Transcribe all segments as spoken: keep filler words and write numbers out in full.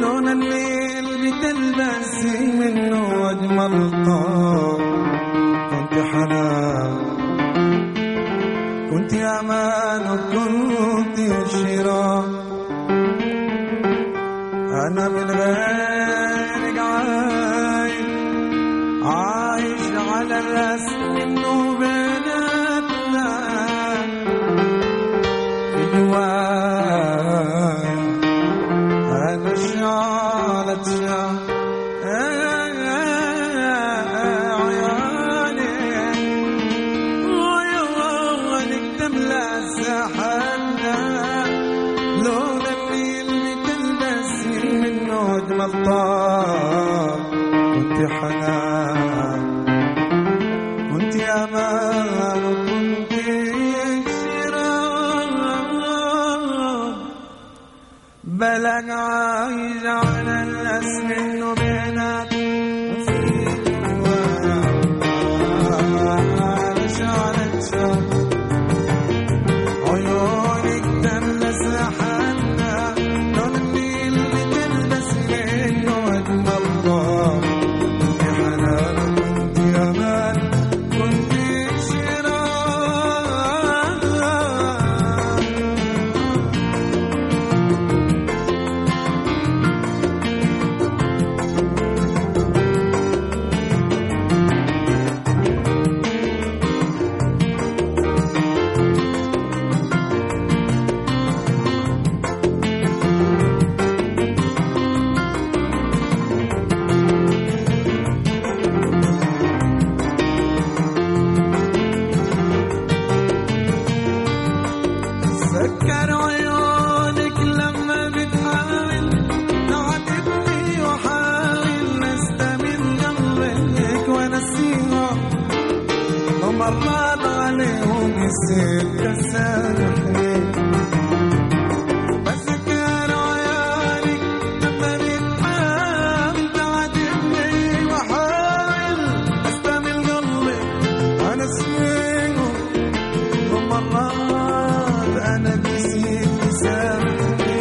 لون الليل بتلبسي منه أجمل طاب. كنت حنان، كنت أمان، وكنت شراء. أنا من غيرك عايش، عايش على الرسم إنه بيناتنا في جواي. أنا شعلت شعل عياني ويوانك تملأ ساحتنا. لون الليل بتلبسي منه أجمل طاب. كنت حنان، كنت أمان، وكنت شراب. بلغ عايش على الأسم إنه بينات وفيك وانا شعلت شعل عيونك تملس حنا. لون الليل بتلبس منه أجمل طاب. كنت حنان، كنت أمان، كنت شراب. سكر عيونك لما بتحاول تعاتبني، وحاول نستمد قلبك ونسيها. ومرات عليهم يصير كسامحني. بسكر عيونك لما بتحاول تعاتبني، وحاول نستمد قلبك ونسيها. ومرات أنا نسيت تسامحني.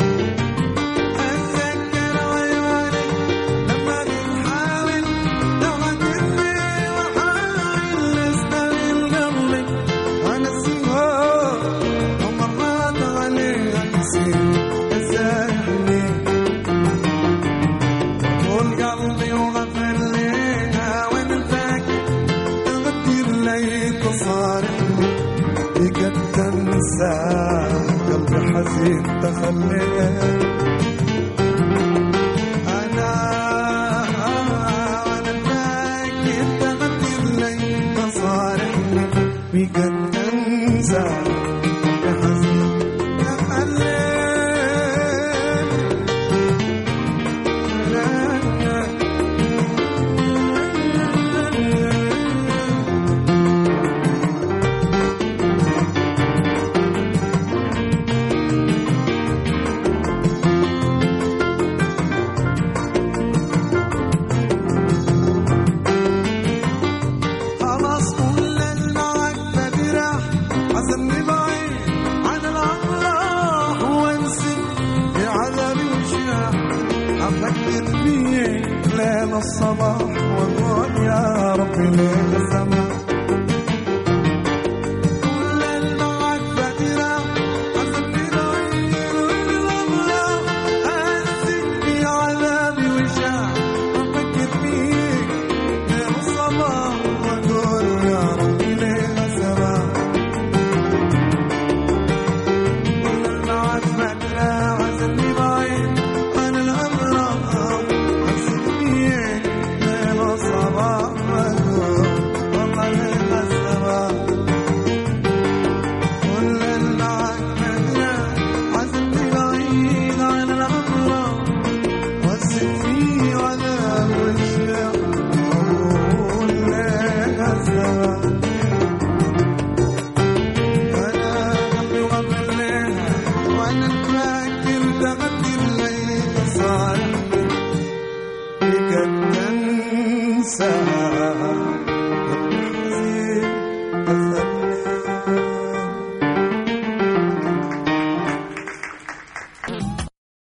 أتذكر عيونك لما بتحاول تعاتبني، وحاول أستميل قلبك ونسيها. ومرات عليها نسيت تسامحني. طول قلبي وغفر ليها، وأنا فاكر تغدر لي تصارحني. بقد تنسى قلبي حزين تخليه. أنا وأنا فاكر تغدر لي تصارحني. بقد تنسى قلبي حزين تخليه. خلاص كل المعرفة دي راح، عزمني بعيد عن الأفراح وانسي في عذابي وشاح. أفكر فيك ليل الصباح وأقول يا ربي ليل السماح. كل المعرفة دي راح، عزمني بعيد عن الأفراح وانسي في عذابي وشاح. أفكر فيك ليل الصباح وأقول يا ربي ليل السماح. كل المعرفة دي راح، عزمني بعيد عن الأفراح وانسي فيك ليل الصباح وأقول والله ليل السماح. كل المعرفة دي راح، عزمني بعيد عن الأفراح وانسي فيك عذاب والشيخ وأقول ليل السماح. أنا قلبي وغفر ليها، وأنا فاكر تغدر لي تصارحني. بقد تنسى